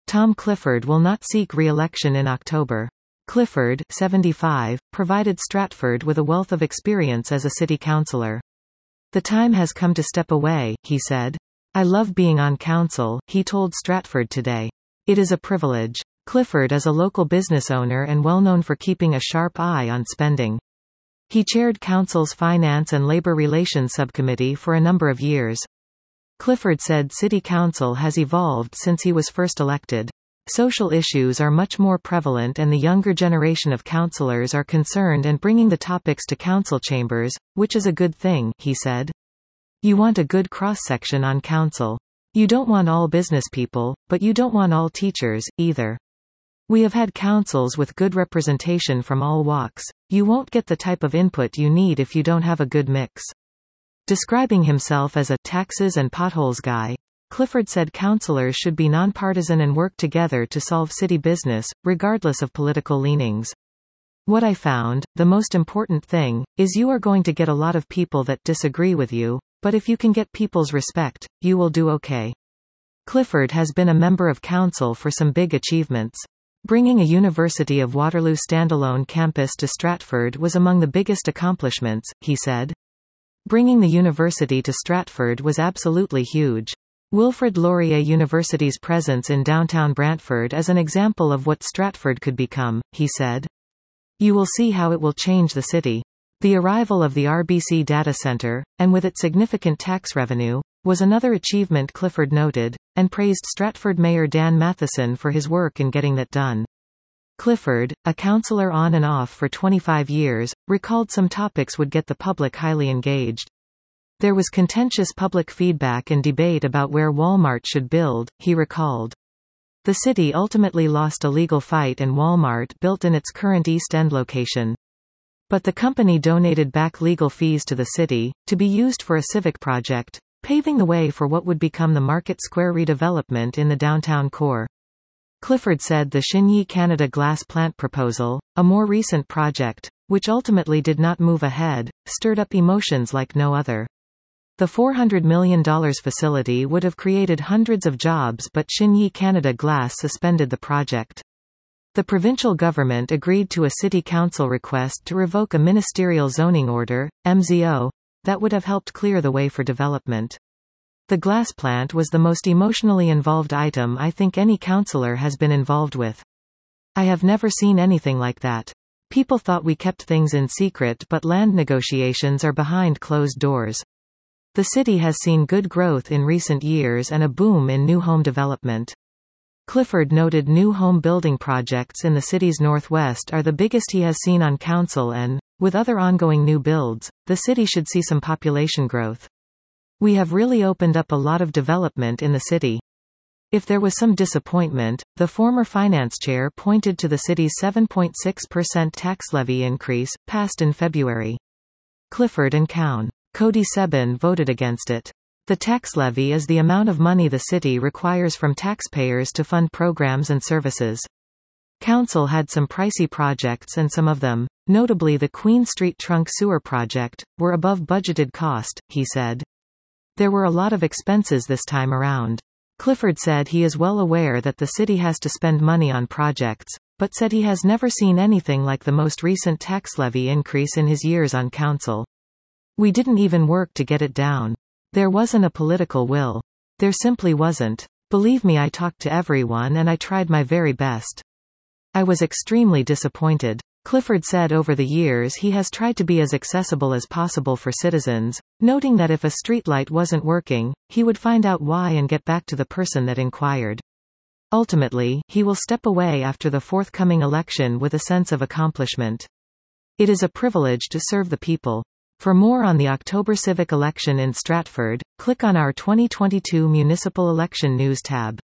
Tom Clifford will not seek re-election in October. Clifford, 75, provided Stratford with a wealth of experience as a city councillor. "The time has come to step away," he said. "I love being on council," he told Stratford Today. "It is a privilege." Clifford is a local business owner and well known for keeping a sharp eye on spending. He chaired council's Finance and Labor Relations Subcommittee for a number of years. Clifford said city council has evolved since he was first elected. "Social issues are much more prevalent and the younger generation of councillors are concerned and bringing the topics to council chambers, which is a good thing," he said. "You want a good cross-section on council. You don't want all business people, but you don't want all teachers, either. We have had councils with good representation from all walks. You won't get the type of input you need if you don't have a good mix." Describing himself as a taxes and potholes guy, Clifford said councillors should be nonpartisan and work together to solve city business, regardless of political leanings. "What I found, the most important thing, is you are going to get a lot of people that disagree with you, but if you can get people's respect, you will do okay." Clifford has been a member of council for some big achievements. Bringing a University of Waterloo standalone campus to Stratford was among the biggest accomplishments, he said. "Bringing the university to Stratford was absolutely huge. Wilfrid Laurier University's presence in downtown Brantford is an example of what Stratford could become," he said. "You will see how it will change the city." The arrival of the RBC data center, and with its significant tax revenue, was another achievement Clifford noted, and praised Stratford Mayor Dan Matheson for his work in getting that done. Clifford, a councillor on and off for 25 years, recalled some topics would get the public highly engaged. "There was contentious public feedback and debate about where Walmart should build," he recalled. The city ultimately lost a legal fight and Walmart built in its current East End location. But the company donated back legal fees to the city, to be used for a civic project, paving the way for what would become the Market Square redevelopment in the downtown core. Clifford said the Shinyi Canada glass plant proposal, a more recent project, which ultimately did not move ahead, stirred up emotions like no other. The $400 million facility would have created hundreds of jobs, but Shinyi Canada Glass suspended the project. The provincial government agreed to a city council request to revoke a ministerial zoning order, MZO, that would have helped clear the way for development. The glass plant was the most emotionally involved item I think any councillor has been involved with. I have never seen anything like that. People thought we kept things in secret, but land negotiations are behind closed doors. The city has seen good growth in recent years and a boom in new home development. Clifford noted new home building projects in the city's northwest are the biggest he has seen on council and, with other ongoing new builds, the city should see some population growth. "We have really opened up a lot of development in the city." If there was some disappointment, the former finance chair pointed to the city's 7.6% tax levy increase, passed in February. Clifford and Cody Sebin voted against it. The tax levy is the amount of money the city requires from taxpayers to fund programs and services. Council had some pricey projects and some of them, notably the Queen Street Trunk Sewer project, were above budgeted cost, he said. "There were a lot of expenses this time around." Clifford said he is well aware that the city has to spend money on projects, but said he has never seen anything like the most recent tax levy increase in his years on council. "We didn't even work to get it down. There wasn't a political will. There simply wasn't. Believe me, I talked to everyone and I tried my very best. I was extremely disappointed." Clifford said over the years he has tried to be as accessible as possible for citizens, noting that if a streetlight wasn't working, he would find out why and get back to the person that inquired. Ultimately, he will step away after the forthcoming election with a sense of accomplishment. "It is a privilege to serve the people." For more on the October civic election in Stratford, click on our 2022 Municipal Election News tab.